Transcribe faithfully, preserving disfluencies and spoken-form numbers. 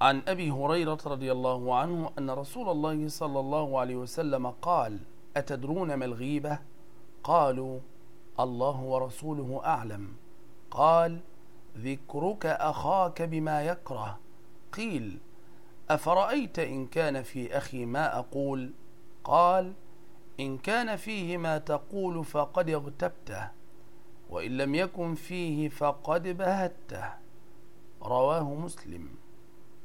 عن أبي هريرة رضي الله عنه أن رسول الله صلى الله عليه وسلم قال: أتدرون ما الغيبة؟ قالوا: الله ورسوله أعلم. قال: ذكرك أخاك بما يكره. قيل: أفرأيت إن كان في أخي ما أقول؟ قال: إن كان فيه ما تقول فقد اغتبته، وإن لم يكن فيه فقد بهته. رواه مسلم.